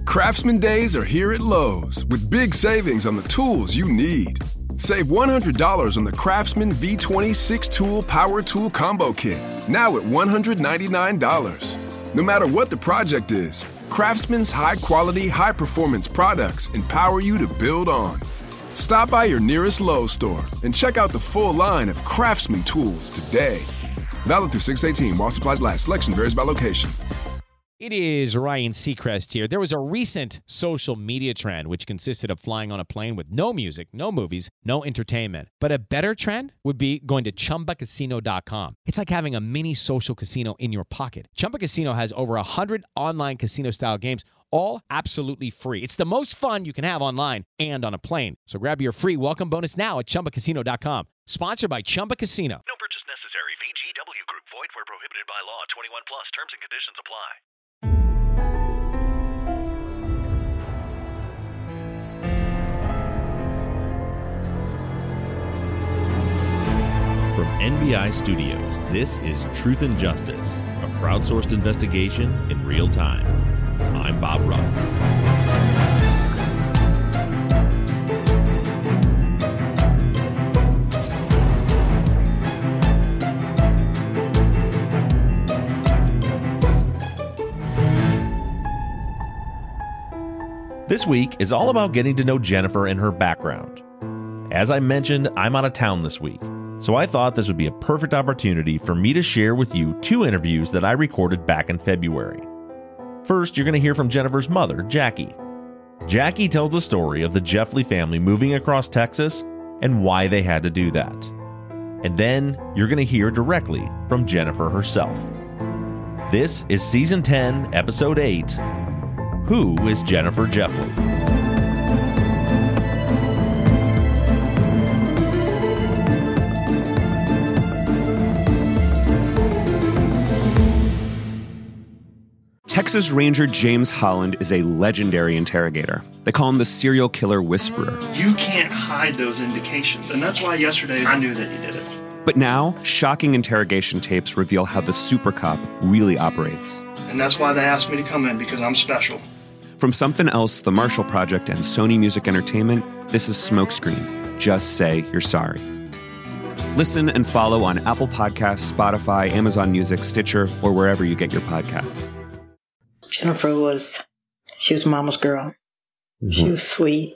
Craftsman Days are here at Lowe's with big savings on the tools you need. Save $100 on the Craftsman V20 6-Tool Power Tool Combo Kit, now at $199. No matter what the project is, Craftsman's high-quality, high-performance products empower you to build on. Stop by your nearest Lowe's store and check out the full line of Craftsman tools today. Valid through 6/18 while supplies last. Selection varies by location. It is Ryan Seacrest here. There was a recent social media trend which consisted of flying on a plane with no music, no movies, no entertainment. But a better trend would be going to ChumbaCasino.com. It's like having a mini social casino in your pocket. Chumba Casino has over 100 online casino-style games, all absolutely free. It's the most fun you can have online and on a plane. So grab your free welcome bonus now at ChumbaCasino.com. Sponsored by Chumba Casino. No purchase necessary. VGW Group. Void where prohibited by law. 21 plus. Terms and conditions apply. From NBI Studios, this is Truth and Justice, a crowdsourced investigation in real time. I'm Bob Ruff. This week is all about getting to know Jennifer and her background. As I mentioned, I'm out of town this week, so I thought this would be a perfect opportunity for me to share with you 2 interviews that I recorded back in February. First, you're going to hear from Jennifer's mother, Jackie. Jackie tells the story of the Jeffley family moving across Texas and why they had to do that. And then you're going to hear directly from Jennifer herself. This is Season 10, Episode 8, Who is Jennifer Jeffley? Texas Ranger James Holland is a legendary interrogator. They call him the serial killer whisperer. You can't hide those indications, and that's why yesterday I knew that you did it. But now, shocking interrogation tapes reveal how the super cop really operates. And that's why they asked me to come in, because I'm special. From Something Else, The Marshall Project, and Sony Music Entertainment, this is Smokescreen. Just say you're sorry. Listen and follow on Apple Podcasts, Spotify, Amazon Music, Stitcher, or wherever you get your podcasts. Jennifer was mama's girl. Mm-hmm. She was sweet.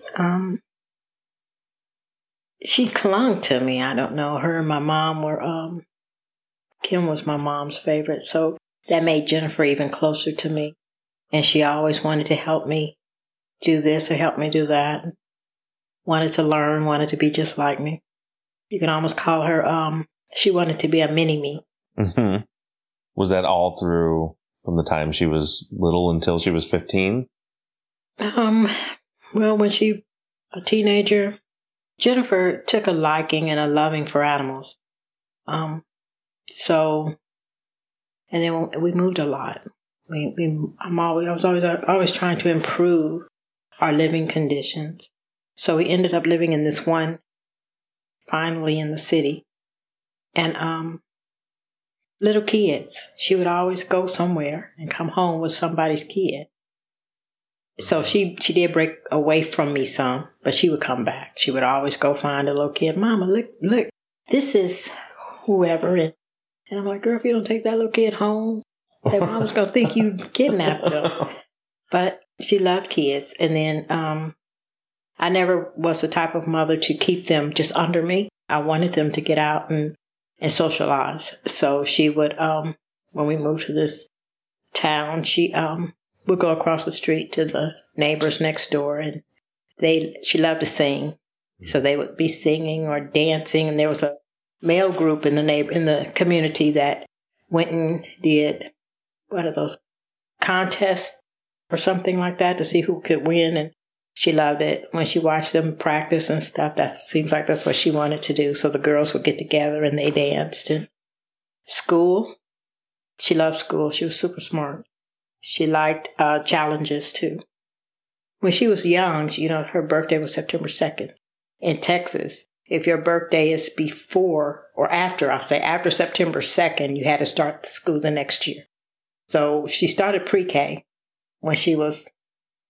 She clung to me. I don't know. Her and my mom were, Kim was my mom's favorite. So that made Jennifer even closer to me. And she always wanted to help me do this or help me do that. Wanted to learn, wanted to be just like me. You can almost call her, she wanted to be a mini-me. Mm-hmm. Was that all through from the time she was little until she was 15? Well, when she a teenager, Jennifer took a liking and a loving for animals. So, and then we moved a lot. I was always trying to improve our living conditions. So we ended up living in this one, finally in the city. And, little kids. She would always go somewhere and come home with somebody's kid. So she did break away from me some, but she would come back. She would always go find a little kid. Mama, look, this is whoever. And I'm like, girl, if you don't take that little kid home, that mama's going to think you kidnapped them. But she loved kids. And then I never was the type of mother to keep them just under me. I wanted them to get out and socialize. So she would, when we moved to this town, she would go across the street to the neighbors next door, and she loved to sing. So they would be singing or dancing, and there was a male group in the community that went and did, what are those, contests or something like that to see who could win, and she loved it. When she watched them practice and stuff, that seems like that's what she wanted to do. So the girls would get together and they danced. And school, she loved school. She was super smart. She liked challenges too. When she was young, her birthday was September 2nd. In Texas, if your birthday is before or after, after September 2nd, you had to start school the next year. So she started pre-K when she was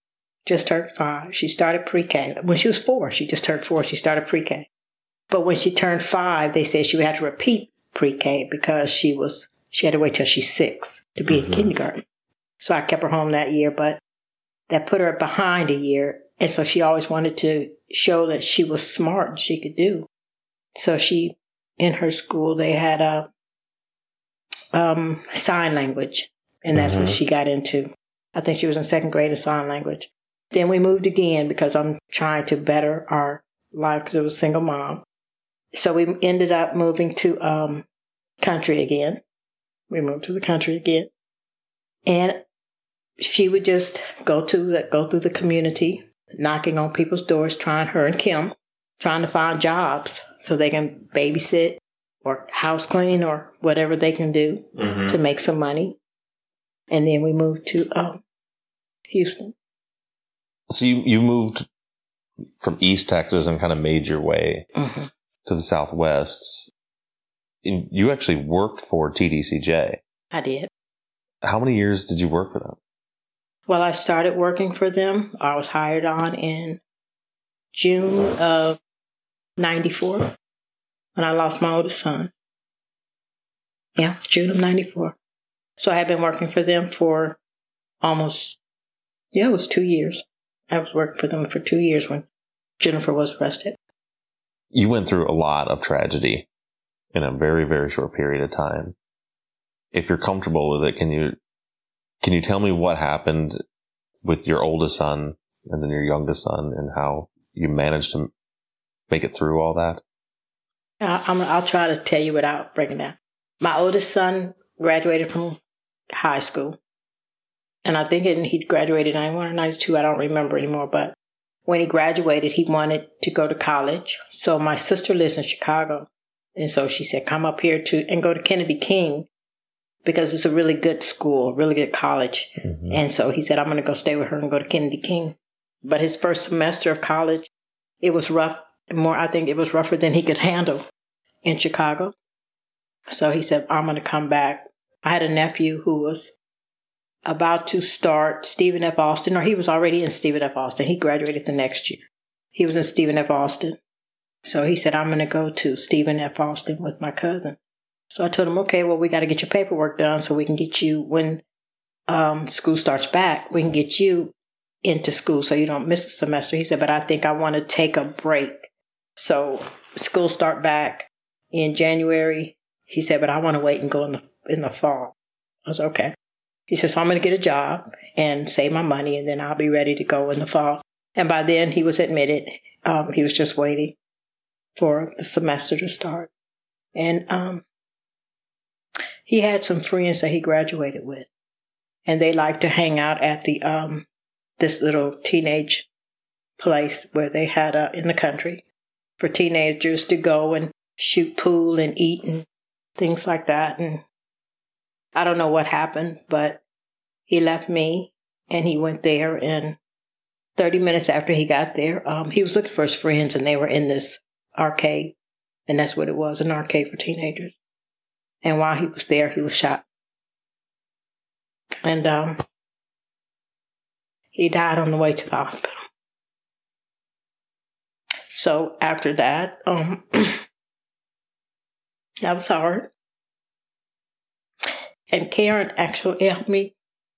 just turned 5. She started pre-K. When she was 4, she just turned 4. She started pre-K. But when she turned 5, they said she would have to repeat pre-K because she had to wait till she's 6 to be in kindergarten. So I kept her home that year, but that put her behind a year. And so she always wanted to show that she was smart and she could do. So in her school, they had a sign language, and that's what she got into. I think she was in 2nd grade in sign language. Then we moved again because I'm trying to better our life because it was a single mom. So we ended up moving to country again. We moved to the country again. And she would just go through the community, knocking on people's doors, her and Kim, trying to find jobs so they can babysit or house clean or whatever they can do to make some money. And then we moved to Houston. So you moved from East Texas and kind of made your way to the Southwest. And you actually worked for TDCJ. I did. How many years did you work for them? Well, I started working for them. I was hired on in June of 94 when I lost my oldest son. Yeah, June of 94. So I had been working for them for it was 2 years. I was working for them for 2 years when Jennifer was arrested. You went through a lot of tragedy in a very, very short period of time. If you're comfortable with it, can you tell me what happened with your oldest son and then your youngest son and how you managed to make it through all that? I'll try to tell you without breaking down. My oldest son graduated from high school. And I think he graduated in 91 or 92. I don't remember anymore. But when he graduated, he wanted to go to college. So my sister lives in Chicago. And so she said, come up here and go to Kennedy King because it's a really good school, really good college. And so he said, I'm going to go stay with her and go to Kennedy King. But his first semester of college, it was rough. I think it was rougher than he could handle in Chicago. So he said, I'm going to come back. I had a nephew who was about to start Stephen F. Austin, or he was already in Stephen F. Austin. He graduated the next year. He was in Stephen F. Austin. So he said, I'm going to go to Stephen F. Austin with my cousin. So I told him, okay, well, we got to get your paperwork done so we can get you, when school starts back, we can get you into school so you don't miss a semester. He said, but I think I want to take a break. So school start back in January. He said, but I want to wait and go in the fall. I was okay. He said, so I'm going to get a job and save my money, and then I'll be ready to go in the fall. And by then, he was admitted. He was just waiting for the semester to start. And he had some friends that he graduated with. And they liked to hang out at the this little teenage place where they had in the country for teenagers to go and shoot pool and eat and things like that. And I don't know what happened, but he left me and he went there. And 30 minutes after he got there, he was looking for his friends, and they were in this arcade. And that's what it was, an arcade for teenagers. And while he was there, he was shot. And he died on the way to the hospital. So after that, that was hard. And Karen actually helped me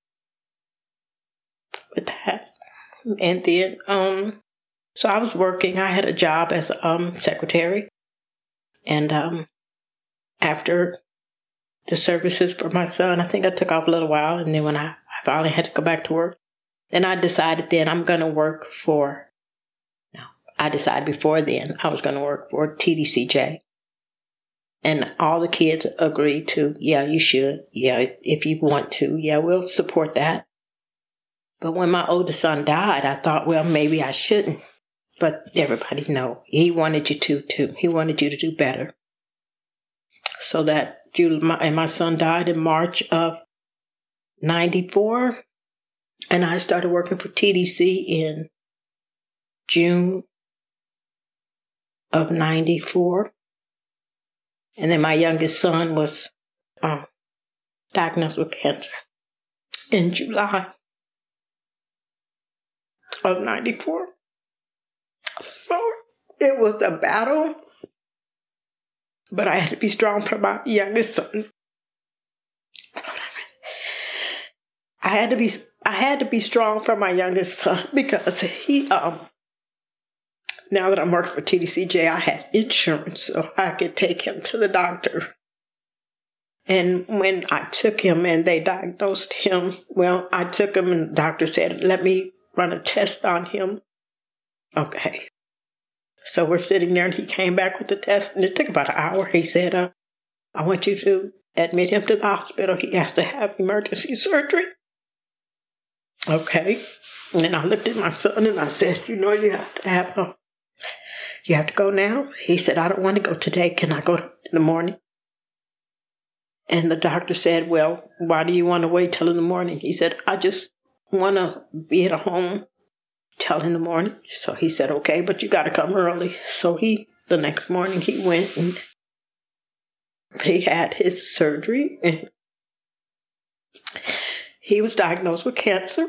with that. And then, so I was working. I had a job as a secretary. And after the services for my son, I think I took off a little while. And then when I finally had to go back to work, then I decided then I'm going to work for, I decided before then I was going to work for TDCJ. And all the kids agreed to, yeah, you should. Yeah, if you want to. Yeah, we'll support that. But when my oldest son died, I thought, well, maybe I shouldn't. But everybody know he wanted you to, too. He wanted you to do better. So that my son died in March of 94. And I started working for TDC in June of 94. And then my youngest son was diagnosed with cancer in July of 94. So it was a battle, but I had to be strong for my youngest son. I had to be strong for my youngest son because he, now that I'm working for TDCJ, I had insurance, so I could take him to the doctor. And when I took him and they diagnosed him, well, I took him and the doctor said, let me run a test on him. Okay. So we're sitting there and he came back with the test and it took about an hour. He said, I want you to admit him to the hospital. He has to have emergency surgery. Okay. And then I looked at my son and I said, you have to go now. He said, I don't want to go today. Can I go in the morning? And the doctor said, well, why do you want to wait till in the morning? He said, I just want to be at home till in the morning. So he said, okay, but you got to come early. So the next morning he went and he had his surgery. And he was diagnosed with cancer.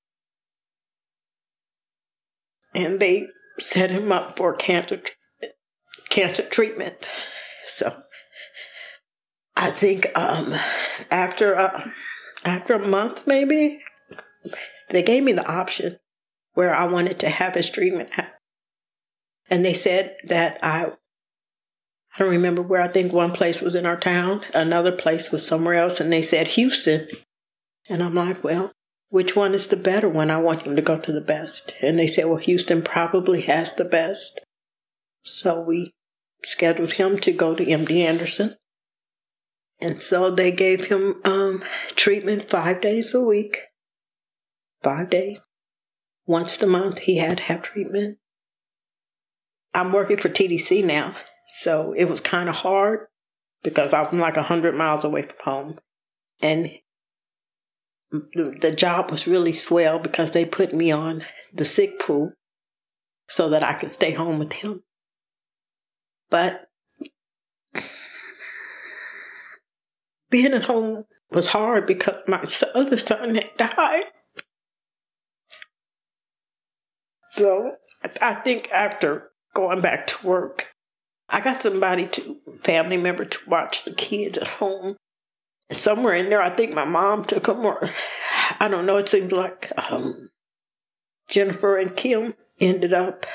And they set him up for cancer treatment. So I think after a month, maybe, they gave me the option where I wanted to have his treatment at. And they said that I don't remember where. I think one place was in our town, another place was somewhere else, and they said Houston. And I'm like, well, which one is the better one? I want him to go to the best. And they said, well, Houston probably has the best. So we scheduled him to go to MD Anderson. And so they gave him treatment 5 days a week. 5 days. Once a month, he had to have treatment. I'm working for TDC now, so it was kind of hard because I'm like 100 miles away from home. And the job was really swell because they put me on the sick pool so that I could stay home with him. But being at home was hard because my other son had died. So I think after going back to work, I got family member to watch the kids at home. Somewhere in there, I think my mom took them, or I don't know, it seems like Jennifer and Kim ended up,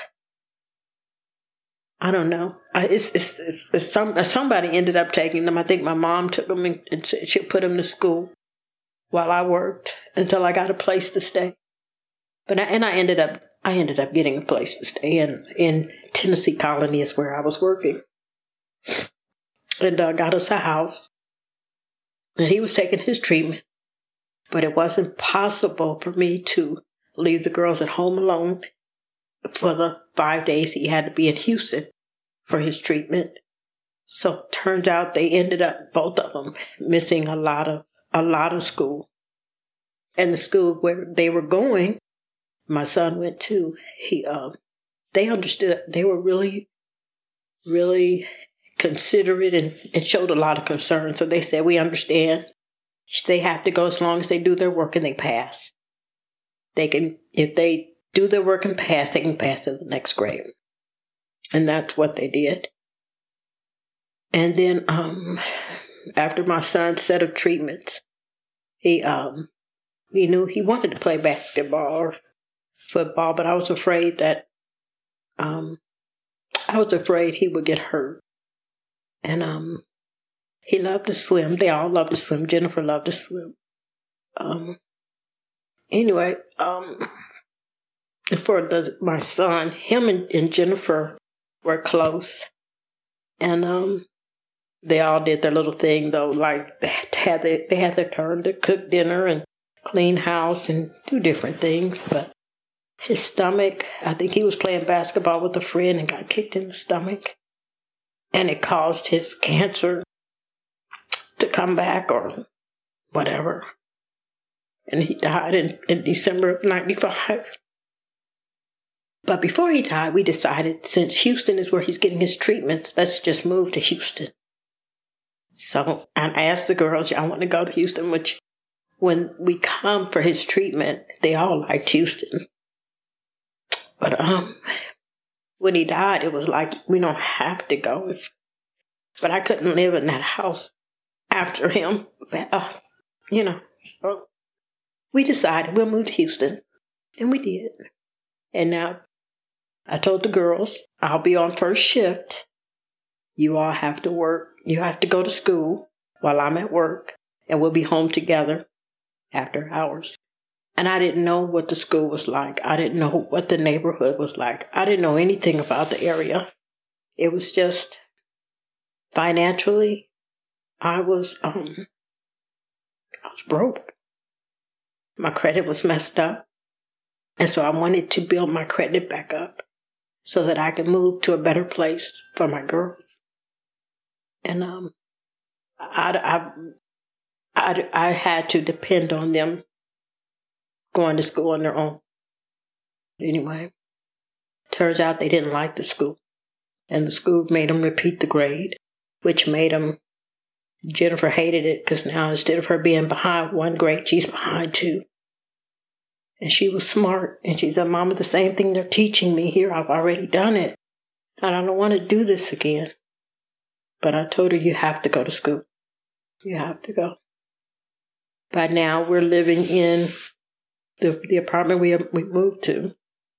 I don't know. Somebody ended up taking them. I think my mom took them and said she'd put them to school while I worked until I got a place to stay. But I ended up getting a place to stay in Tennessee Colony is where I was working. And got us a house. And he was taking his treatment. But it wasn't possible for me to leave the girls at home alone for the 5 days he had to be in Houston for his treatment. So it turns out they ended up, both of them, missing a lot of school. And the school where they were going, my son went to, they understood. They were really, really considerate and showed a lot of concern. So they said, we understand. They have to go as long as they do their work and they pass. They can, if they do their work and pass, they can pass to the next grade. And that's what they did. And then after my son's set of treatments, he knew he wanted to play basketball or football, but I was afraid that he would get hurt. And he loved to swim. They all loved to swim. Jennifer loved to swim. Anyway, for my son, him and Jennifer were close. And they all did their little thing, though. Like, they had their turn to cook dinner and clean house and do different things. But his stomach, I think he was playing basketball with a friend and got kicked in the stomach. And it caused his cancer to come back or whatever. And he died in December of 95. But before he died, we decided, since Houston is where he's getting his treatments, let's just move to Houston. So I asked the girls, y'all want to go to Houston? Which, when we come for his treatment, they all liked Houston. But when he died, it was like, we don't have to go. But I couldn't live in that house after him. So we decided we'll move to Houston. And we did. And now I told the girls, I'll be on first shift. You all have to work. You have to go to school while I'm at work. And we'll be home together after hours. And I didn't know what the school was like. I didn't know what the neighborhood was like. I didn't know anything about the area. It was just financially, I was broke. My credit was messed up. And so I wanted to build my credit back up so that I could move to a better place for my girls. And I had to depend on them going to school on their own. Anyway, turns out they didn't like the school. And the school made them repeat the grade, which made them, Jennifer hated it because now instead of her being behind one grade, she's behind two. And she was smart. And she said, Mama, the same thing they're teaching me here, I've already done it. And I don't want to do this again. But I told her, you have to go to school. You have to go. By now, we're living in the apartment we moved to.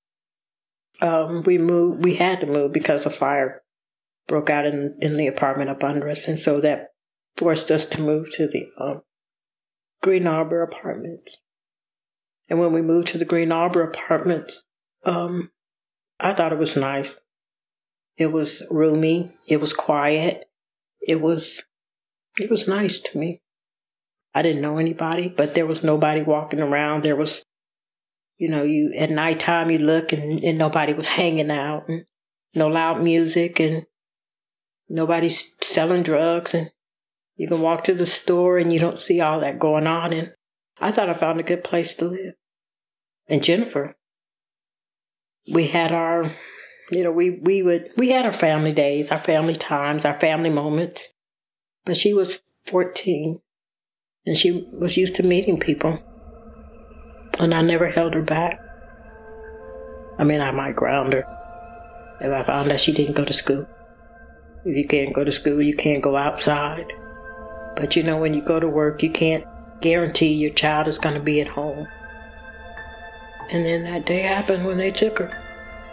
We had to move because a fire broke out in the apartment up under us. And so that forced us to move to the Green Arbor Apartments. And when we moved to the Green Arbor Apartments, I thought it was nice. It was roomy. It was quiet. It was nice to me. I didn't know anybody, but there was nobody walking around. There was, you at nighttime you look and nobody was hanging out, and no loud music, and nobody's selling drugs, and you can walk to the store and you don't see all that going on. And I thought I found a good place to live. And Jennifer, we had our, we had our family days, our family times, our family moments. But she was 14 and she was used to meeting people. And I never held her back. I mean, I might ground her if I found out she didn't go to school. If you can't go to school, you can't go outside. But when you go to work, you can't guarantee your child is going to be at home. And then that day happened when they took her.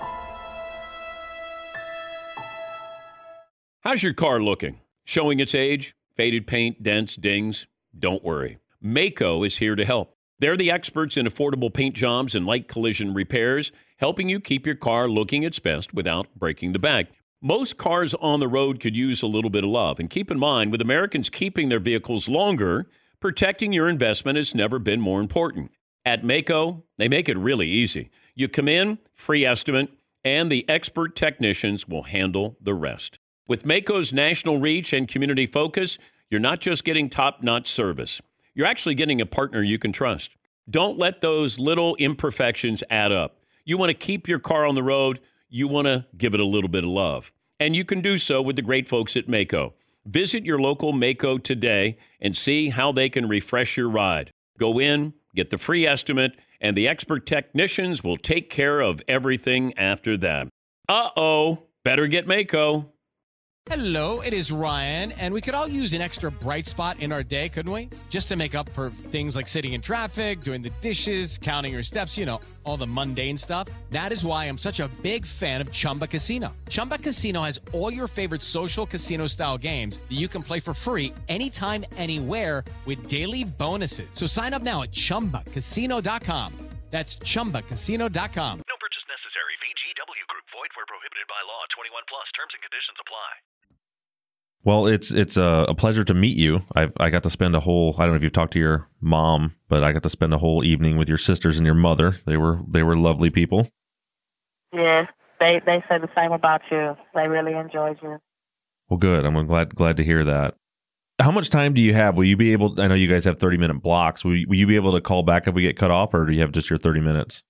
How's your car looking? Showing its age? Faded paint, dents, dings? Don't worry. Maaco is here to help. They're the experts in affordable paint jobs and light collision repairs, helping you keep your car looking its best without breaking the bank. Most cars on the road could use a little bit of love. And keep in mind, with Americans keeping their vehicles longer, protecting your investment has never been more important. At Maaco, they make it really easy. You come in, free estimate, and the expert technicians will handle the rest. With Maaco's national reach and community focus, you're not just getting top-notch service. You're actually getting a partner you can trust. Don't let those little imperfections add up. You want to keep your car on the road. You want to give it a little bit of love. And you can do so with the great folks at Maaco. Visit your local Maaco today and see how they can refresh your ride. Go in, get the free estimate, and the expert technicians will take care of everything after that. Better get Maaco. Hello, it is Ryan, and we could all use an extra bright spot in our day, couldn't we? Just to make up for things like sitting in traffic, doing the dishes, counting your steps, all the mundane stuff. That is why I'm such a big fan of Chumba Casino. Chumba Casino has all your favorite social casino-style games that you can play for free anytime, anywhere with daily bonuses. So sign up now at ChumbaCasino.com. That's ChumbaCasino.com. No purchase necessary. VGW Group. Void where prohibited by law. 21 plus. Terms and conditions apply. Well, it's a pleasure to meet you. I got to spend I don't know if you've talked to your mom, but I got to spend a whole evening with your sisters and your mother. They were lovely people. Yes, they said the same about you. They really enjoyed you. Well, good. I'm glad to hear that. How much time do you have? Will you be able? I know you guys have 30-minute blocks. Will you be able to call back if we get cut off, or do you have just your 30 minutes?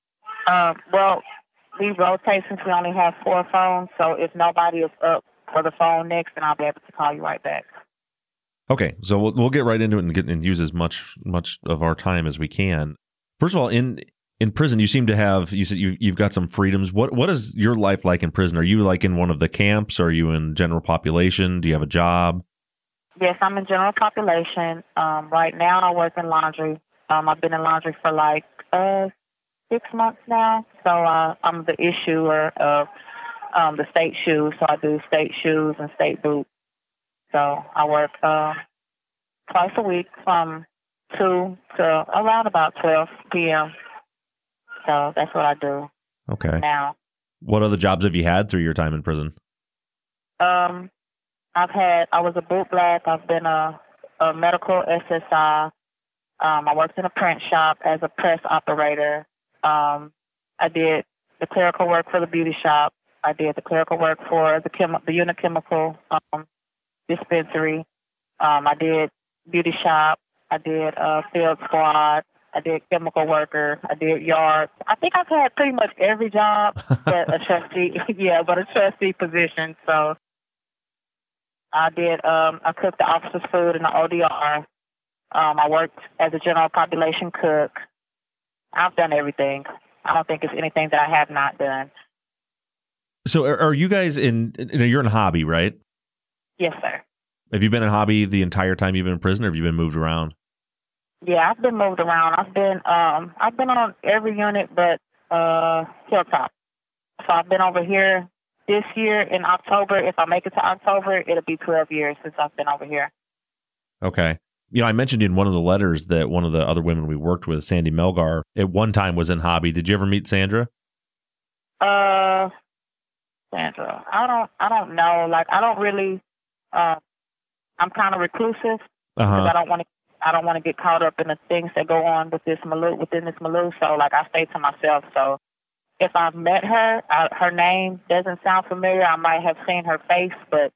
Well, we rotate since we only have 4 phones. So if nobody is up for the phone next, and I'll be able to call you right back. Okay, so we'll get right into it and use as much of our time as we can. First of all, in in prison, you seem to have, you said you've got some freedoms. What is your life like in prison? Are you like in one of the camps? Are you in general population? Do you have a job? Yes, I'm in general population. Right now I work in laundry. I've been in laundry for like 6 months now. So I'm the issuer of the state shoes. So I do state shoes and state boots. So I work twice a week from 2 to around about 12 p.m. So that's what I do. Okay. Now. What other jobs have you had through your time in prison? I was a boot black. I've been a medical SSI. I worked in a print shop as a press operator. I did the clerical work for the beauty shop. I did the clerical work for the Unichemical dispensary. I did beauty shop. I did field squad. I did chemical worker. I did yard. I think I've had pretty much every job but a trustee. Yeah, but a trustee position. So I did. I cooked the officers' food in the ODR. I worked as a general population cook. I've done everything. I don't think it's anything that I have not done. So are you guys you're in Hobby, right? Yes, sir. Have you been in Hobby the entire time you've been in prison, or have you been moved around? Yeah, I've been moved around. I've been on every unit but Hilltop. So I've been over here this year in October. If I make it to October, it'll be 12 years since I've been over here. Okay. I mentioned in one of the letters that one of the other women we worked with, Sandy Melgar, at one time was in Hobby. Did you ever meet Sandra? Sandra, I don't know. Like, I don't really. I'm kind of reclusive because I don't want to get caught up in the things that go on with within this milieu. So, like, I stay to myself. So, if I've met her, her name doesn't sound familiar. I might have seen her face, but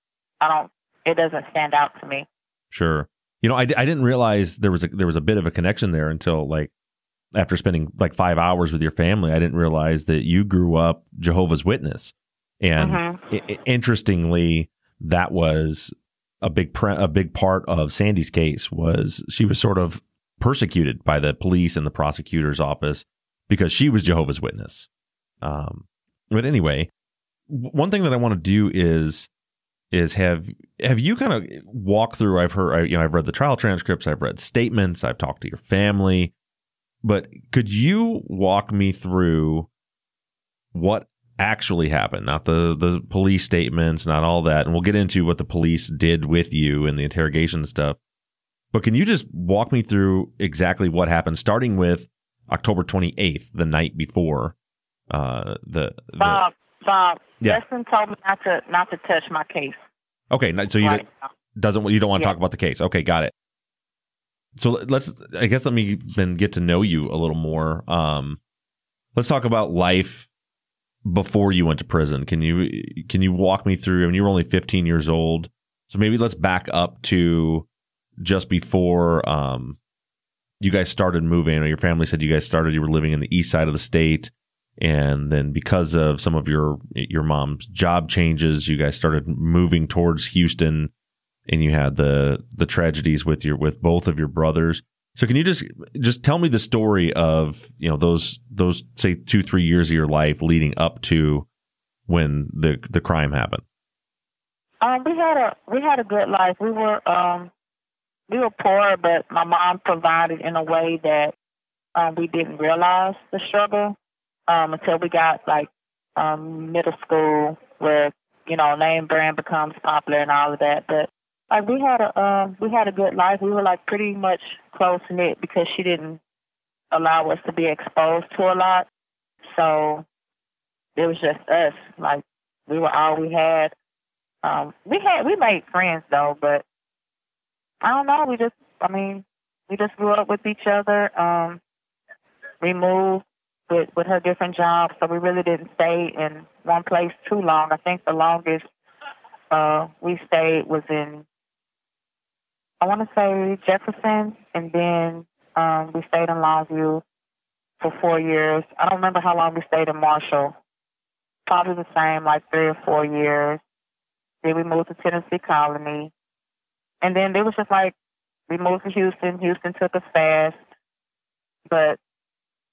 it doesn't stand out to me. Sure. I didn't realize there was a bit of a connection there until like after spending like 5 hours with your family. I didn't realize that you grew up Jehovah's Witness, and interestingly, that was a big part of Sandy's case. Was she was sort of persecuted by the police and the prosecutor's office because she was Jehovah's Witness. But anyway, one thing that I want to do is have you kind of walk through, I've read the trial transcripts, I've read statements, I've talked to your family, but could you walk me through what actually happened? Not the police statements, not all that. And we'll get into what the police did with you and the interrogation stuff. But can you just walk me through exactly what happened, starting with October 28th, the night before Bob, yeah. Justin told me not to touch my case. Okay, so you don't want to talk about the case. Okay, got it. So let me then get to know you a little more. Let's talk about life before you went to prison. Can you walk me through? I mean, you were only 15 years old, so maybe let's back up to just before you guys started moving, or your family said you were living in the east side of the state. And then because of some of your mom's job changes, you guys started moving towards Houston, and you had the tragedies with both of your brothers. So can you just tell me the story of, those say 2-3 years of your life leading up to when the crime happened? We had a good life. We were poor, but my mom provided in a way that we didn't realize the struggle. Until we got like middle school, where name brand becomes popular and all of that. But like we had a good life. We were like pretty much close knit because she didn't allow us to be exposed to a lot. So it was just us. Like we were all we had. We made friends though, but I don't know. We just grew up with each other. We moved with her different jobs, so we really didn't stay in one place too long. I think the longest we stayed was in, I want to say Jefferson, and then we stayed in Longview for 4 years. I don't remember how long we stayed in Marshall. Probably the same, like 3 or 4 years. Then we moved to Tennessee Colony, and then it was just like we moved to Houston. Houston took us fast, but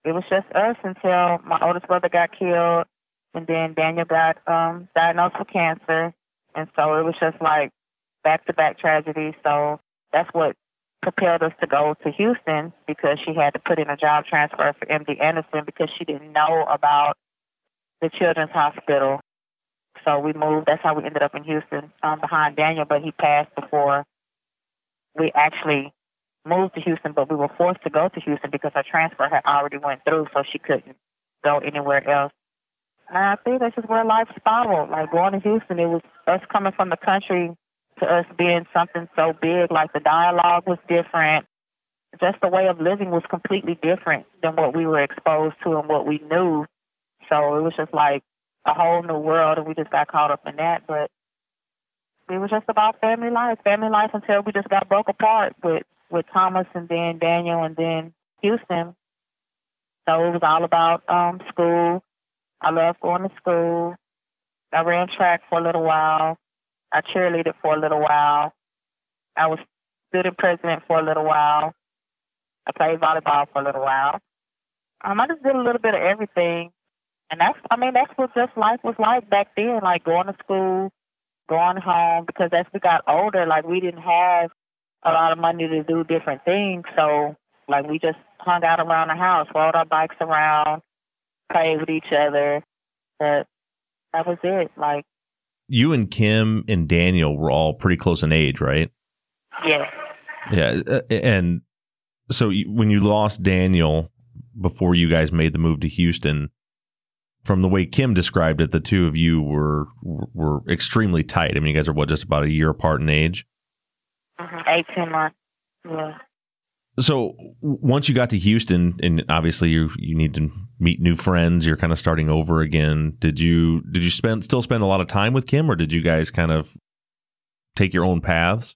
it was just us until my oldest brother got killed, and then Daniel got diagnosed with cancer. And so it was just like back-to-back tragedies. So that's what propelled us to go to Houston, because she had to put in a job transfer for MD Anderson because she didn't know about the Children's Hospital. So we moved. That's how we ended up in Houston behind Daniel, but he passed before we actually moved to Houston, but we were forced to go to Houston because her transfer had already went through, so she couldn't go anywhere else. And I think that's just where life spiraled. Like going to Houston, it was us coming from the country to us being something so big. Like the dialogue was different. Just the way of living was completely different than what we were exposed to and what we knew. So it was just like a whole new world, and we just got caught up in that. But it was just about family life until we just got broke apart with Thomas and then Daniel and then Houston. So it was all about school. I loved going to school. I ran track for a little while. I cheerleaded for a little while. I was student president for a little while. I played volleyball for a little while. I just did a little bit of everything. And that's what just life was like back then, like going to school, going home, because as we got older, like we didn't have a lot of money to do different things. So like we just hung out around the house, rode our bikes around, played with each other. But that was it. Like, you and Kim and Daniel were all pretty close in age, right? Yeah. Yeah. And so when you lost Daniel before you guys made the move to Houston, from the way Kim described it, the two of you were extremely tight. I mean, you guys are just about a year apart in age? 18 months. Yeah. So once you got to Houston, and obviously you need to meet new friends, you're kind of starting over again. Did you still spend a lot of time with Kim, or did you guys kind of take your own paths?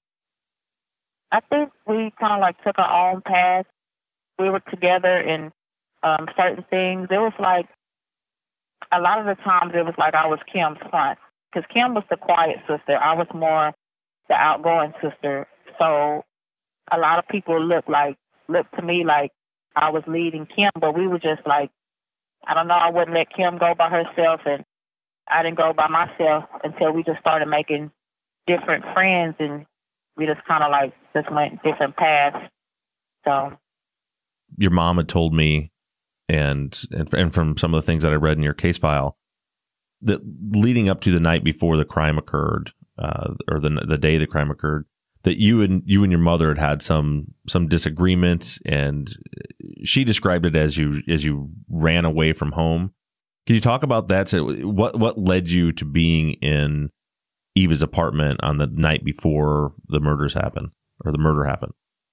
I think we kind of like took our own paths. We were together in certain things. It was like a lot of the times it was like I was Kim's front, because Kim was the quiet sister. I was more the outgoing sister. So a lot of people looked to me like I was leading Kim, but we were just like, I don't know, I wouldn't let Kim go by herself, and I didn't go by myself until we just started making different friends, and we just kind of like just went different paths. So your mom had told me, and from some of the things that I read in your case file, that leading up to the night before the crime occurred, or the day the crime occurred, that you and your mother had some disagreement, and she described it as you ran away from home. Can you talk about that? So what led you to being in Eva's apartment on the night before the murders happened, or the murder happened?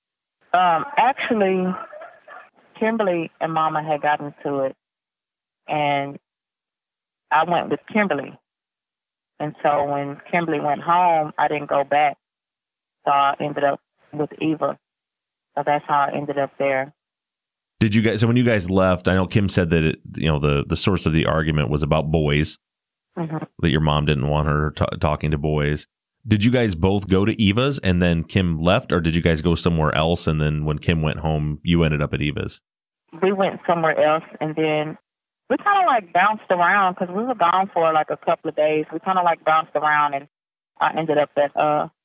Actually, Kimberly and Mama had gotten to it, and I went with Kimberly. And so when Kimberly went home, I didn't go back. So I ended up with Eva. So that's how I ended up there. Did you guys? So when you guys left, I know Kim said that the source of the argument was about boys. Mm-hmm. That your mom didn't want her talking to boys. Did you guys both go to Eva's and then Kim left, or did you guys go somewhere else, and then when Kim went home, you ended up at Eva's? We went somewhere else, and then we kind of like bounced around because we were gone for like a couple of days. We kind of like bounced around, and I ended up at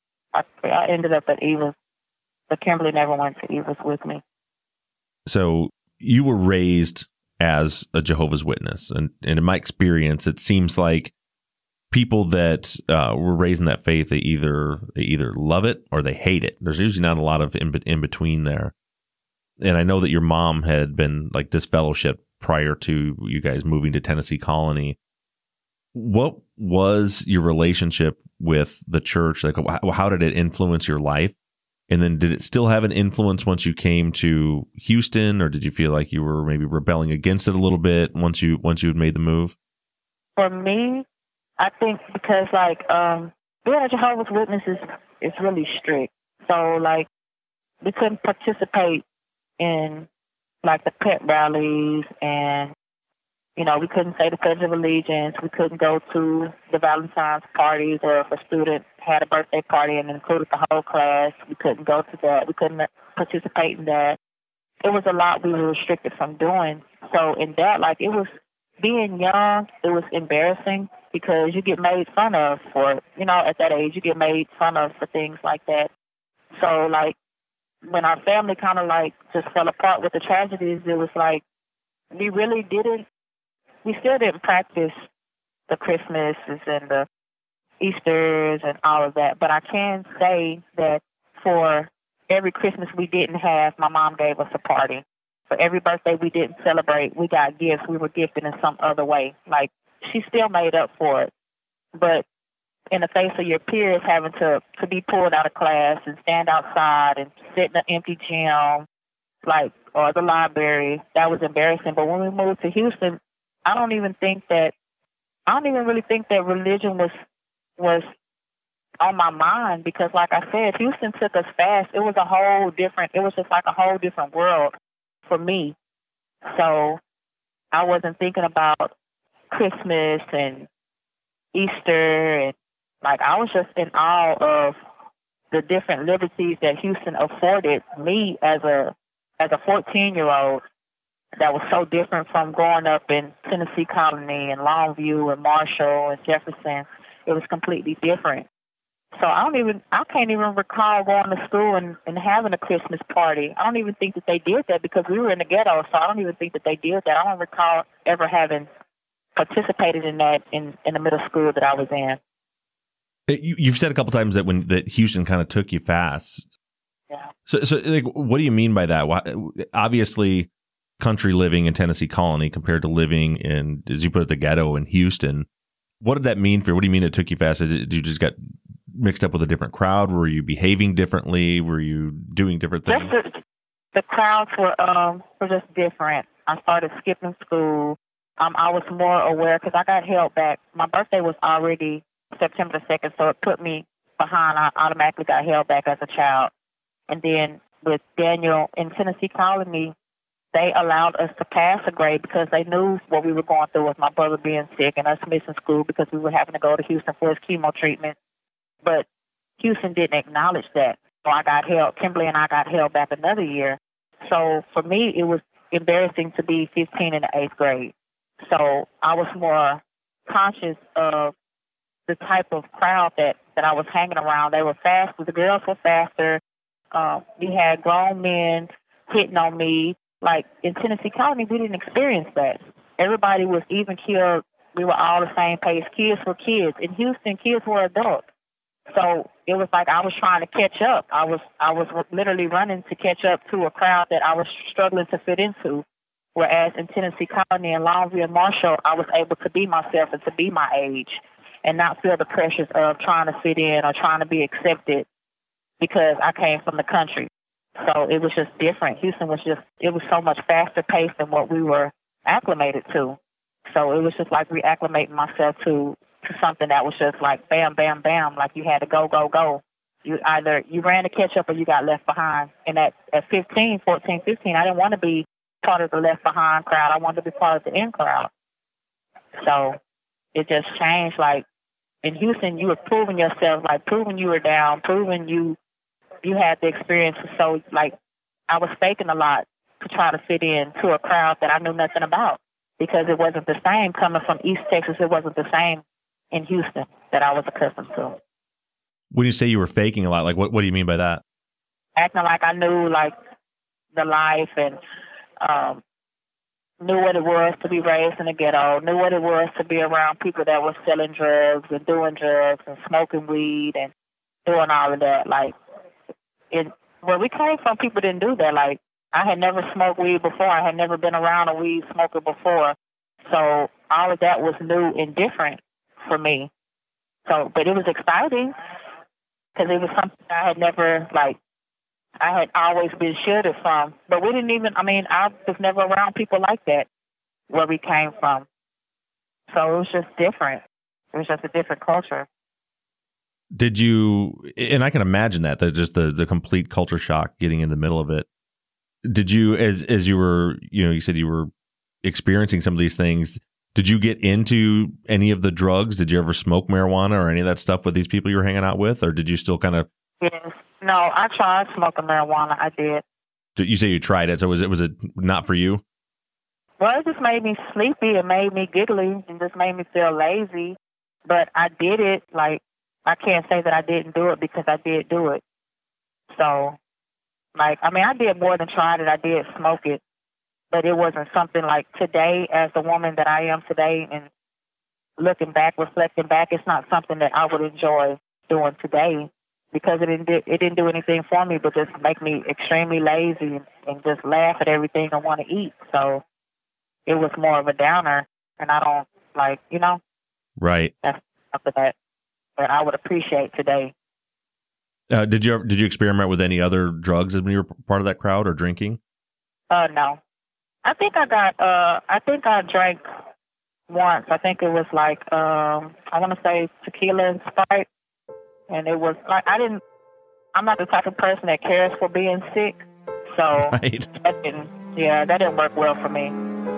Eva's, but Kimberly never went to Eva's with me. So you were raised as a Jehovah's Witness, and in my experience, it seems like people that were raised in that faith, they either love it or they hate it. There's usually not a lot of in between there. And I know that your mom had been like disfellowshipped prior to you guys moving to Tennessee Colony. What was your relationship with the church? Like, how did it influence your life? And then did it still have an influence once you came to Houston, or did you feel like you were maybe rebelling against it a little bit once you had made the move? For me, I think because like being a Jehovah's Witness is really strict. So like we couldn't participate in like the pep rallies, and we couldn't say the Pledge of Allegiance. We couldn't go to the Valentine's parties, or if a student had a birthday party and included the whole class, we couldn't go to that. We couldn't participate in that. It was a lot we were restricted from doing. So in that, like, it was being young, it was embarrassing because you get made fun of for, you know, at that age, you get made fun of for things like that. So, like, when our family kind of, like, just fell apart with the tragedies, it was like we still didn't practice the Christmases and the Easters and all of that. But I can say that for every Christmas we didn't have, my mom gave us a party. For every birthday we didn't celebrate, we got gifts. We were gifted in some other way. Like, she still made up for it. But in the face of your peers having to be pulled out of class and stand outside and sit in an empty gym, like, or the library, that was embarrassing. But when we moved to Houston, I don't even really think that religion was on my mind because, like I said, Houston took us fast. It was just like a whole different world for me. So I wasn't thinking about Christmas and Easter, and like, I was just in awe of the different liberties that Houston afforded me as a 14-year-old. That was so different from growing up in Tennessee Colony and Longview and Marshall and Jefferson. It was completely different. So I can't even recall going to school and having a Christmas party. I don't even think that they did that because we were in the ghetto, so I don't even think that they did that. I don't recall ever having participated in that in the middle school that I was in. You've said a couple times that Houston kind of took you fast. Yeah. So like, what do you mean by that? Obviously, country living in Tennessee Colony compared to living in, as you put it, the ghetto in Houston. What did that mean for you? What do you mean it took you fast? Did you just get mixed up with a different crowd? Were you behaving differently? Were you doing different things? The crowds were just different. I started skipping school. I was more aware because I got held back. My birthday was already September 2nd, so it put me behind. I automatically got held back as a child. And then with Daniel in Tennessee Colony, they allowed us to pass a grade because they knew what we were going through with my brother being sick and us missing school because we were having to go to Houston for his chemo treatment. But Houston didn't acknowledge that. So Kimberly and I got held back another year. So for me, it was embarrassing to be 15 in the 8th grade. So I was more conscious of the type of crowd that I was hanging around. They were fast. The girls were faster. We had grown men hitting on me. Like, in Tennessee Colony, we didn't experience that. Everybody was even killed. We were all the same pace. Kids were kids. In Houston, kids were adults. So it was like I was trying to catch up. I was literally running to catch up to a crowd that I was struggling to fit into. Whereas in Tennessee Colony and Longview and Marshall, I was able to be myself and to be my age and not feel the pressures of trying to fit in or trying to be accepted because I came from the country. So it was just different. Houston was so much faster paced than what we were acclimated to. So it was just like reacclimating myself to something that was just like bam, bam, bam, like you had to go, go, go. You ran to catch up or you got left behind. And at 14, 15, I didn't want to be part of the left behind crowd. I wanted to be part of the in crowd. So it just changed. Like, in Houston, you were proving yourself, like proving you were down, proving you had the experience. So, like, I was faking a lot to try to fit in to a crowd that I knew nothing about because it wasn't the same coming from East Texas. It wasn't the same in Houston that I was accustomed to. When you say you were faking a lot, like what do you mean by that? Acting like I knew, like, the life and knew what it was to be raised in the ghetto, knew what it was to be around people that were selling drugs and doing drugs and smoking weed and doing all of that. Like, where we came from, people didn't do that. Like, I had never smoked weed before. I had never been around a weed smoker before. So all of that was new and different for me. So, but it was exciting because it was something I had never, like, I had always been shielded from. But we didn't even, I was never around people like that where we came from. So it was just different. It was just a different culture. Did you, and I can imagine that just the complete culture shock getting in the middle of it. Did you, as you were, you said you were experiencing some of these things, did you get into any of the drugs? Did you ever smoke marijuana or any of that stuff with these people you were hanging out with? Or did you still kind of? Yes. No, I tried smoking marijuana. I did. You say you tried it. So was it not for you? Well, it just made me sleepy. It made me giggly. It just made me feel lazy. But I did it. Like, I can't say that I didn't do it because I did do it. So, like, I mean, I did more than tried it. I did smoke it. But it wasn't something like today, as the woman that I am today, and looking back, reflecting back, it's not something that I would enjoy doing today because it didn't do anything for me but just make me extremely lazy and just laugh at everything and want to eat. So it was more of a downer, and I don't like, you know. Right. That's something that I would appreciate today. Did you experiment with any other drugs when you were part of that crowd or drinking? No. I think I drank once. I think it was like, I want to say tequila and Sprite. And it was like, I'm not the type of person that cares for being sick. So right. that didn't work well for me.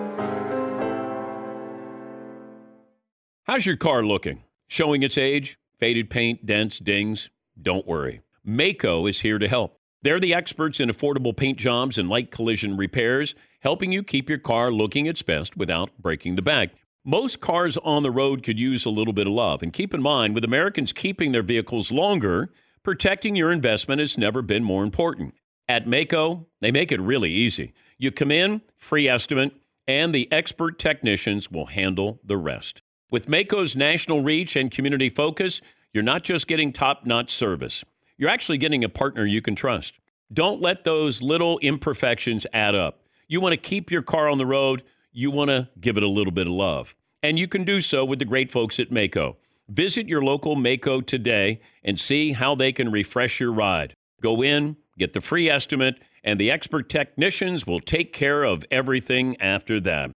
How's your car looking? Showing its age? Faded paint, dents, dings? Don't worry. Maaco is here to help. They're the experts in affordable paint jobs and light collision repairs, helping you keep your car looking its best without breaking the bank. Most cars on the road could use a little bit of love. And keep in mind, with Americans keeping their vehicles longer, protecting your investment has never been more important. At Maaco, they make it really easy. You come in, free estimate, and the expert technicians will handle the rest. With Maaco's national reach and community focus, you're not just getting top-notch service. You're actually getting a partner you can trust. Don't let those little imperfections add up. You want to keep your car on the road. You want to give it a little bit of love. And you can do so with the great folks at Maaco. Visit your local Maaco today and see how they can refresh your ride. Go in, get the free estimate, and the expert technicians will take care of everything after that.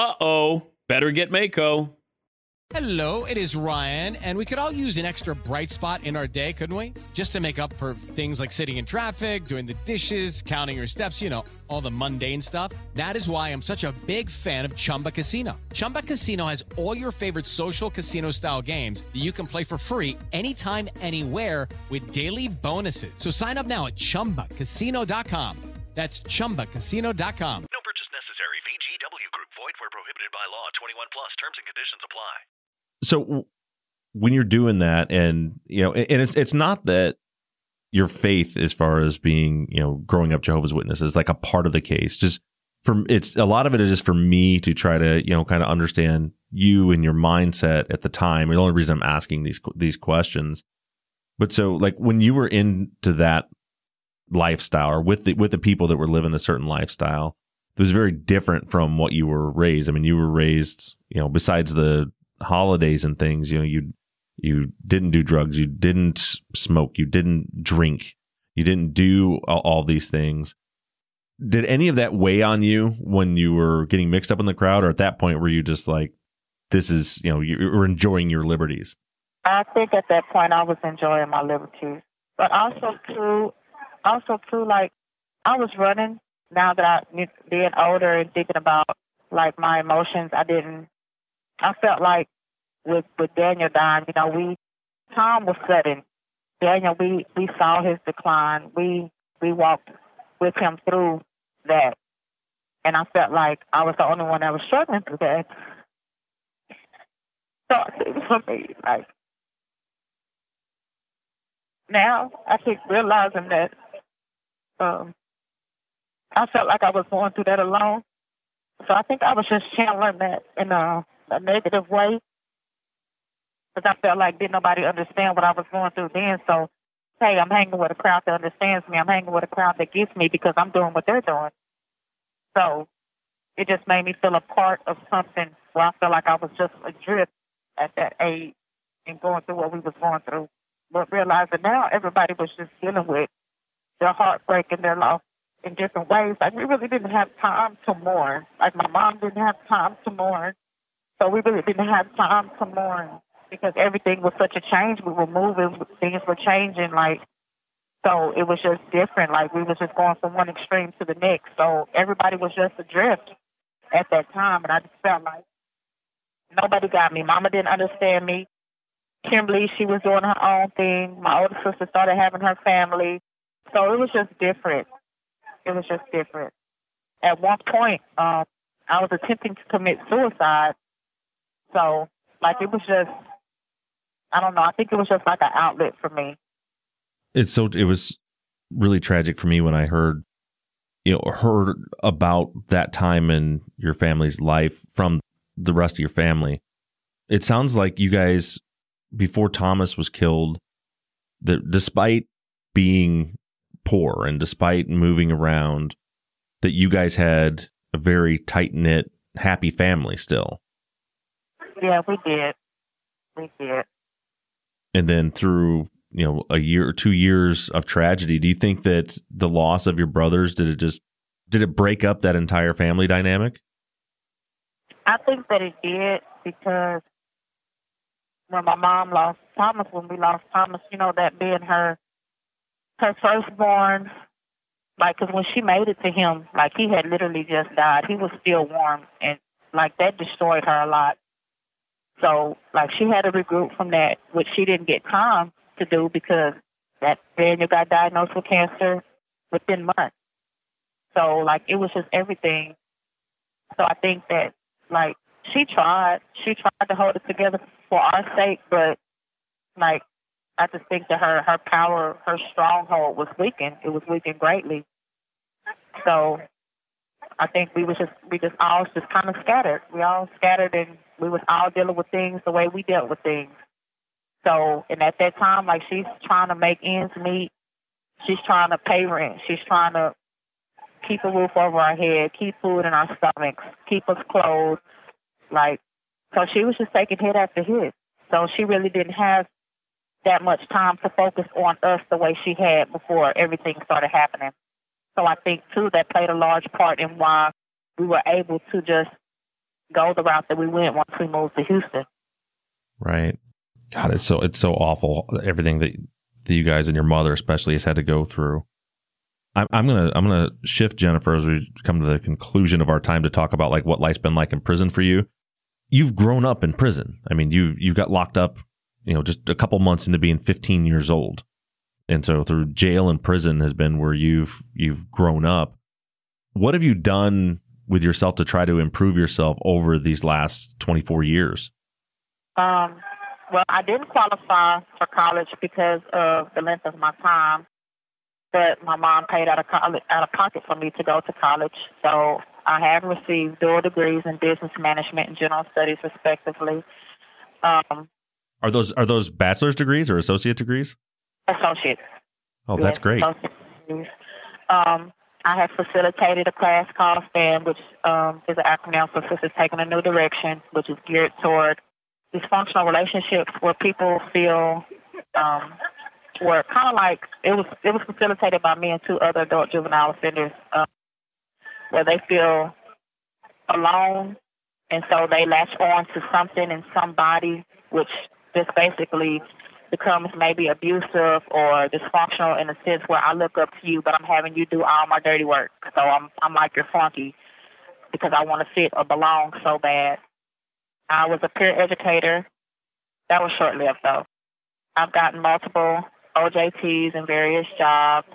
Better get Maaco. Hello, it is Ryan, and we could all use an extra bright spot in our day, couldn't we? Just to make up for things like sitting in traffic, doing the dishes, counting your steps, you know, all the mundane stuff. That is why I'm such a big fan of Chumba Casino. Chumba Casino has all your favorite social casino-style games that you can play for free anytime, anywhere with daily bonuses. So sign up now at ChumbaCasino.com. That's ChumbaCasino.com. No purchase necessary. VGW Group. Void where prohibited by law. 21 plus. Terms and conditions apply. So when you're doing that, and you know, and it's not that your faith, as far as being, you know, growing up Jehovah's Witness, is like a part of the case. Just it's a lot of it is just for me to try to, you know, kind of understand you and your mindset at the time. The only reason I'm asking these questions. But so, like, when you were into that lifestyle, or with the people that were living a certain lifestyle, it was very different from what you were raised. I mean, you were raised, you know, besides the holidays and things, you know, you didn't do drugs, you didn't smoke, you didn't drink, you didn't do all these things. Did any of that weigh on you when you were getting mixed up in the crowd, or at that point were you just like, this is, you know, you were enjoying your liberties? I think at that point I was enjoying my liberties, but also too, like, I was running. Now that I being older and thinking about like my emotions, I felt like with Daniel dying, you know, time was sudden. Daniel, we saw his decline. We walked with him through that. And I felt like I was the only one that was struggling through that. So I think for me, like, now I keep realizing that I felt like I was going through that alone. So I think I was just channeling that in a negative way, because I felt like didn't nobody understand what I was going through then. So, hey, I'm hanging with a crowd that understands me. I'm hanging with a crowd that gets me because I'm doing what they're doing. So it just made me feel a part of something where I felt like I was just adrift at that age and going through what we was going through. But realizing now everybody was just dealing with their heartbreak and their loss in different ways. Like, we really didn't have time to mourn. Like, my mom didn't have time to mourn. So we really didn't have time to mourn because everything was such a change. We were moving, things were changing. Like, so it was just different. Like, we was just going from one extreme to the next. So everybody was just adrift at that time. And I just felt like nobody got me. Mama didn't understand me. Kimberly, she was doing her own thing. My older sister started having her family. So it was just different. It was just different. At one point, I was attempting to commit suicide. So, like, it was just, I don't know. I think it was just like an outlet for me. It was really tragic for me when I heard about that time in your family's life from the rest of your family. It sounds like you guys, before Thomas was killed, that despite being poor and despite moving around, that you guys had a very tight-knit, happy family still. Yeah, we did. We did. And then through, a year or 2 years of tragedy, do you think that the loss of your brothers, did it break up that entire family dynamic? I think that it did, because when my mom lost Thomas, that being her firstborn, like, because when she made it to him, like, he had literally just died. He was still warm, and, like, that destroyed her a lot. So, like, she had to regroup from that, which she didn't get time to do because that Daniel got diagnosed with cancer within months. So, like, it was just everything. So I think that, like, she tried to hold it together for our sake, but, like, I just think that her power, her stronghold was weakened. It was weakened greatly. So I think we just all kind of scattered. We all scattered, and we was all dealing with things the way we dealt with things. So, and at that time, like, she's trying to make ends meet. She's trying to pay rent. She's trying to keep a roof over our head, keep food in our stomachs, keep us clothed. Like, so she was just taking hit after hit. So she really didn't have that much time to focus on us the way she had before everything started happening. So I think, too, that played a large part in why we were able to just go the route that we went once we moved to Houston. Right. God, it's so awful, everything that you guys and your mother especially has had to go through. I'm gonna shift, Jennifer, as we come to the conclusion of our time, to talk about, like, what life's been like in prison for you. You've grown up in prison. I mean, you got locked up, just a couple months into being 15 years old. And so through jail and prison has been where you've grown up. What have you done with yourself to try to improve yourself over these last 24 years? Well, I didn't qualify for college because of the length of my time, but my mom paid out of pocket for me to go to college. So I have received dual degrees in business management and general studies, respectively. Are those bachelor's degrees or associate degrees? Associate. Oh, that's great. I have facilitated a class called STAND, which is an acronym for Sisters Taking a New Direction, which is geared toward dysfunctional relationships where people feel were kind of like, it was facilitated by me and two other adult juvenile offenders, where they feel alone, and so they latch on to something and somebody, which just basically becomes maybe abusive or dysfunctional in a sense where I look up to you, but I'm having you do all my dirty work. So I'm like your flunky because I want to fit or belong so bad. I was a peer educator. That was short-lived, though. I've gotten multiple OJTs in various jobs.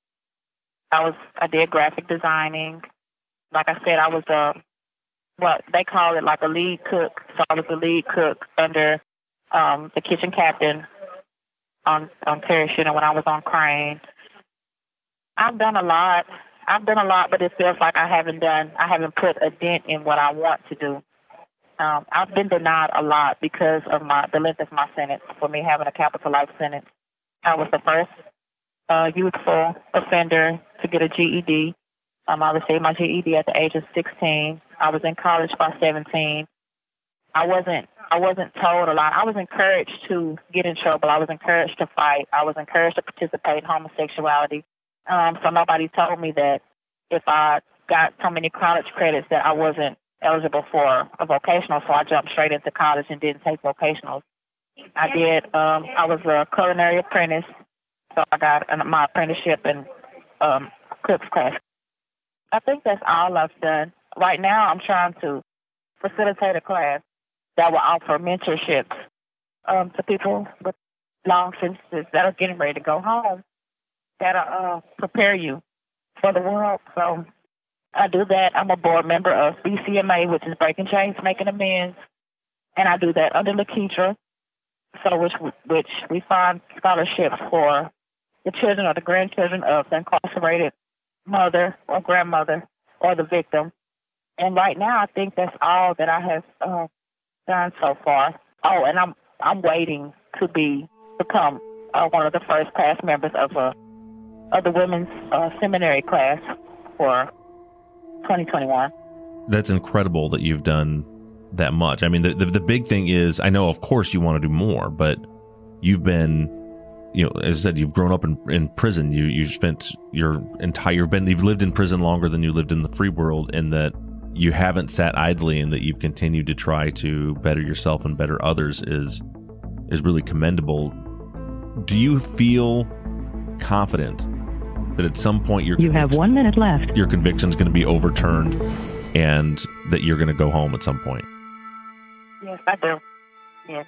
I did graphic designing. Like I said, I was what they call it, like a lead cook. So I was the lead cook under the kitchen captain on parachute when I was on crane. I've done a lot, but it feels like I haven't put a dent in what I want to do. I've been denied a lot because of the length of my sentence, for me having a capital life sentence. I was the first youthful offender to get a GED. I received my GED at the age of 16. I was in college by 17. I wasn't told a lot. I was encouraged to get in trouble. I was encouraged to fight. I was encouraged to participate in homosexuality. So nobody told me that if I got so many college credits that I wasn't eligible for a vocational, so I jumped straight into college and didn't take vocationals. I did. I was a culinary apprentice, so I got my apprenticeship in cook's class. I think that's all I've done. Right now, I'm trying to facilitate a class that will offer mentorships to people with long sentences that are getting ready to go home, that'll prepare you for the world. So I do that. I'm a board member of BCMA, which is Breaking Chains, Making Amends. And I do that under Lakeitra, so which we fund scholarships for the children or the grandchildren of the incarcerated mother or grandmother or the victim. And right now, I think that's all that I have done so far. Oh, and I'm waiting to become one of the first class members of the women's seminary class for 2021. That's incredible that you've done that much. I mean, the big thing is, I know, of course, you want to do more, but you've been, as I said, you've grown up in prison. You've spent you've lived in prison longer than you lived in the free world, and that you haven't sat idly, and that you've continued to try to better yourself and better others is really commendable. Do you feel confident that at some point you have 1 minute left, your conviction is going to be overturned, and that you're going to go home at some point? Yes, I do. Yes.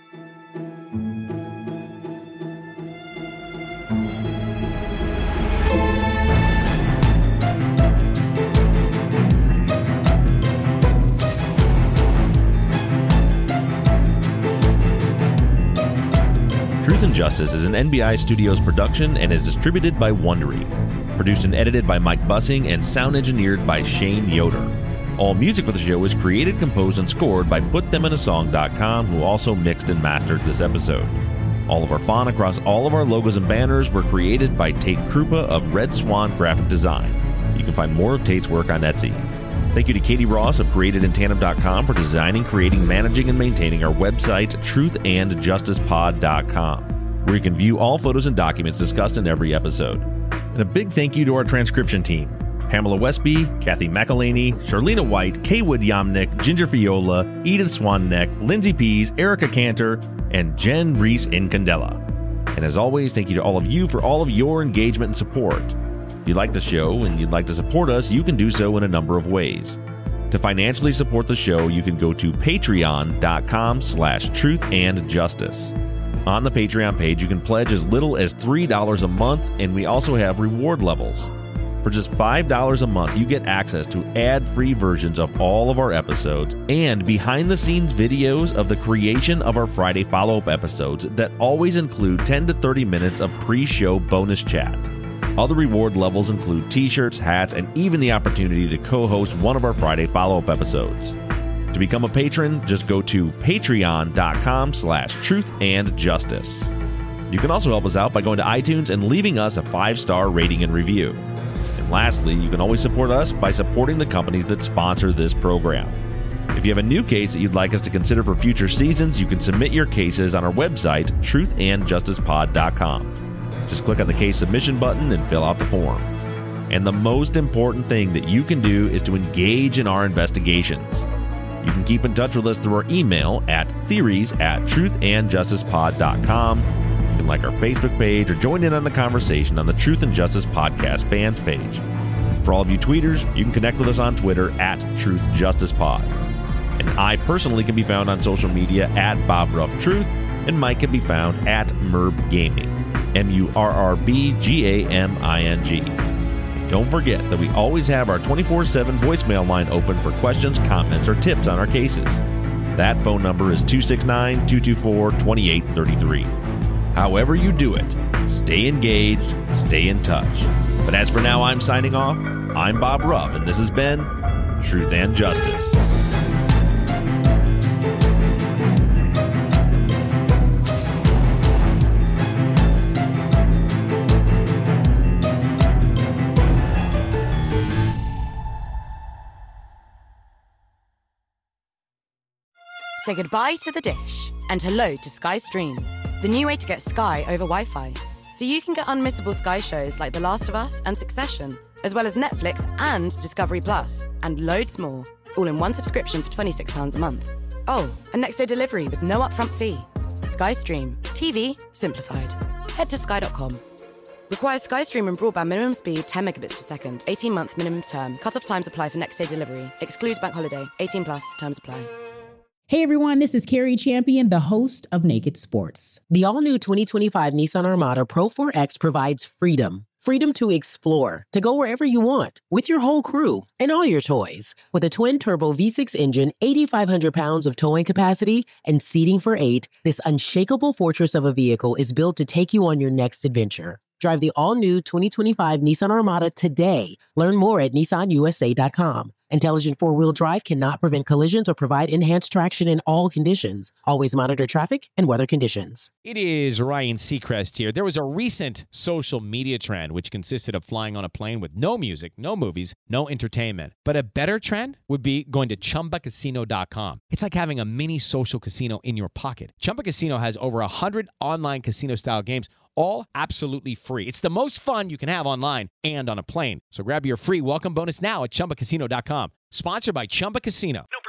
Truth and Justice is an NBI Studios production and is distributed by Wondery. Produced and edited by Mike Bussing and sound engineered by Shane Yoder. All music for the show is created, composed, and scored by PutThemInASong.com, who also mixed and mastered this episode. All of our font across all of our logos and banners were created by Tate Krupa of Red Swan Graphic Design. You can find more of Tate's work on Etsy. Thank you to Katie Ross of CreatedInTandem.com for designing, creating, managing, and maintaining our website, TruthAndJusticePod.com, where you can view all photos and documents discussed in every episode. And a big thank you to our transcription team: Pamela Westby, Kathy McElhaney, Charlena White, Kaywood Yomnick, Ginger Fiola, Edith Swanneck, Lindsay Pease, Erica Cantor, and Jen Reese Incandela. And as always, thank you to all of you for all of your engagement and support. If you like the show and you'd like to support us, you can do so in a number of ways. To financially support the show, you can go to patreon.com/truthandjustice. On the Patreon page, you can pledge as little as $3 a month, and we also have reward levels. For just $5 a month, you get access to ad-free versions of all of our episodes and behind-the-scenes videos of the creation of our Friday follow-up episodes that always include 10 to 30 minutes of pre-show bonus chat. Other reward levels include t-shirts, hats, and even the opportunity to co-host one of our Friday follow-up episodes. To become a patron, just go to patreon.com/truthandjustice. You can also help us out by going to iTunes and leaving us a 5-star rating and review. And lastly, you can always support us by supporting the companies that sponsor this program. If you have a new case that you'd like us to consider for future seasons, you can submit your cases on our website, truthandjusticepod.com. Just click on the case submission button and fill out the form. And the most important thing that you can do is to engage in our investigations. You can keep in touch with us through our email at theories@truthandjusticepod.com. You can like our Facebook page or join in on the conversation on the Truth and Justice Podcast fans page. For all of you tweeters, you can connect with us on Twitter at TruthJusticePod. And I personally can be found on social media at BobRuffTruth, and Mike can be found at Murb Gaming, MURRBGAMING. Don't forget that we always have our 24/7 voicemail line open for questions, comments, or tips on our cases. That phone number is 269-224-2833. However you do it, stay engaged, stay in touch. But as for now, I'm signing off. I'm Bob Ruff, and this has been Truth and Justice. Say goodbye to the dish and hello to Sky Stream, the new way to get Sky over Wi-Fi. So you can get unmissable Sky shows like The Last of Us and Succession, as well as Netflix and Discovery Plus, and loads more, all in one subscription for £26 a month. Oh, and next day delivery with no upfront fee. Sky Stream. TV simplified. Head to sky.com. Requires Sky Stream and broadband minimum speed 10 megabits per second, 18-month minimum term. Cut-off times apply for next day delivery. Excludes bank holiday. 18 plus. Terms apply. Hey everyone, this is Carrie Champion, the host of Naked Sports. The all-new 2025 Nissan Armada Pro 4X provides freedom Freedom to explore, to go wherever you want, with your whole crew and all your toys. With a twin-turbo V6 engine, 8,500 pounds of towing capacity, and seating for 8, this unshakable fortress of a vehicle is built to take you on your next adventure. Drive the all-new 2025 Nissan Armada today. Learn more at nissanusa.com. Intelligent four-wheel drive cannot prevent collisions or provide enhanced traction in all conditions. Always monitor traffic and weather conditions. It is Ryan Seacrest here. There was a recent social media trend which consisted of flying on a plane with no music, no movies, no entertainment. But a better trend would be going to ChumbaCasino.com. It's like having a mini social casino in your pocket. Chumba Casino has over 100 online casino-style games, all absolutely free. It's the most fun you can have online and on a plane. So grab your free welcome bonus now at ChumbaCasino.com. Sponsored by Chumba Casino. No